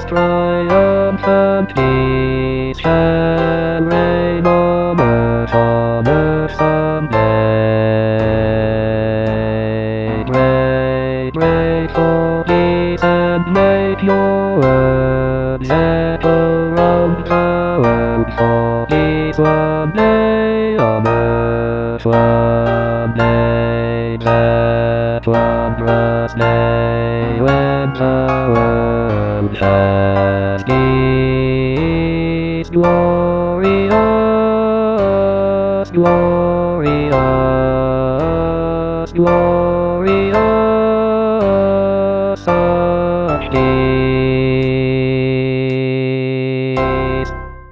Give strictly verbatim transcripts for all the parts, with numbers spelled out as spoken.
triumphant peace shall reign on earth, on earth someday. Pray, pray for peace and make your words echo round the world, for peace one day on earth, one day, that wondrous day when the world has peace. Glorious, glorious, glorious, such peace.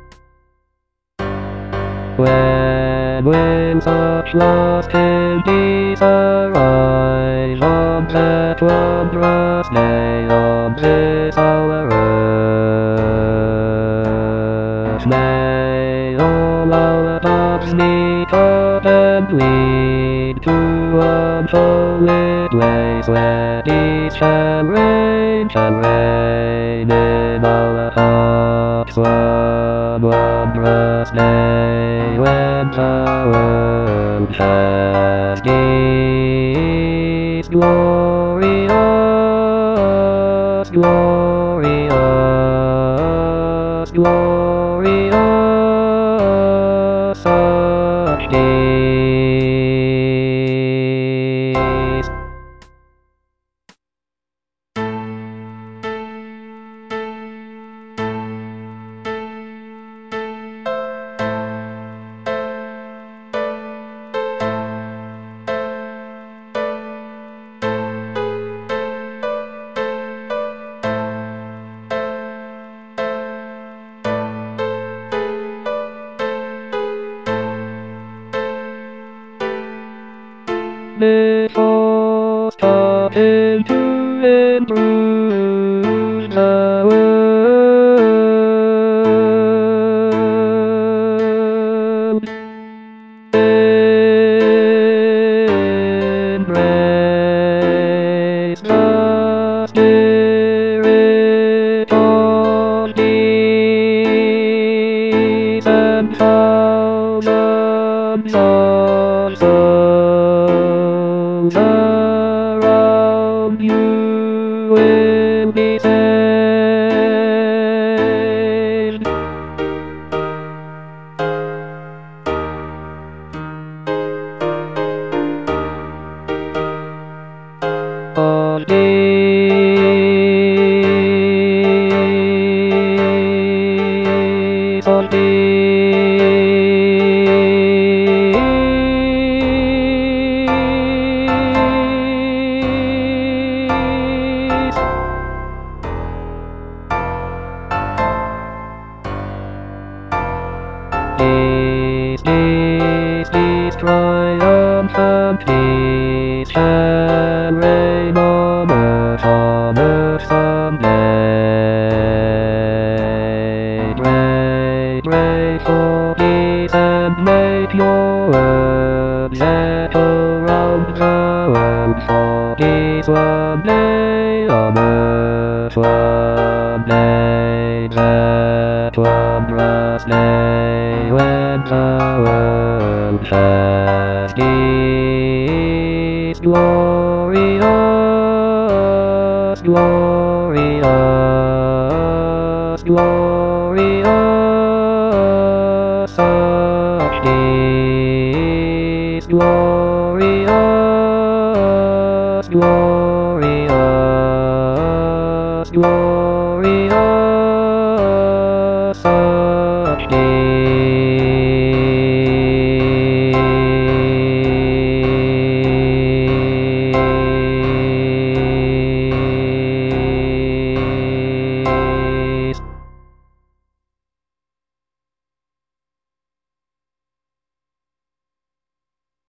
When will such lost in peace arise on that wondrous day, on this our earth? May all our paths meet up and lead to unfolded ways where peace shall reign, shall reign in our hearts. One wondrous day when the world has peace. Glorious, glorious, glorious, such peace. Before starting to improve the world, embrace the spirit of peace and thousands of souls around you will be saved. On peace, on peace. Peace, peace, peace, triumphant peace shall reign on earth, on earth someday. Pray, pray for peace and make your words echo round the world, for peace one day on earth, one day, that wondrous day when the world has peace. Glorious, glorious, glorious, such peace. Glorious, glorious, glorious, such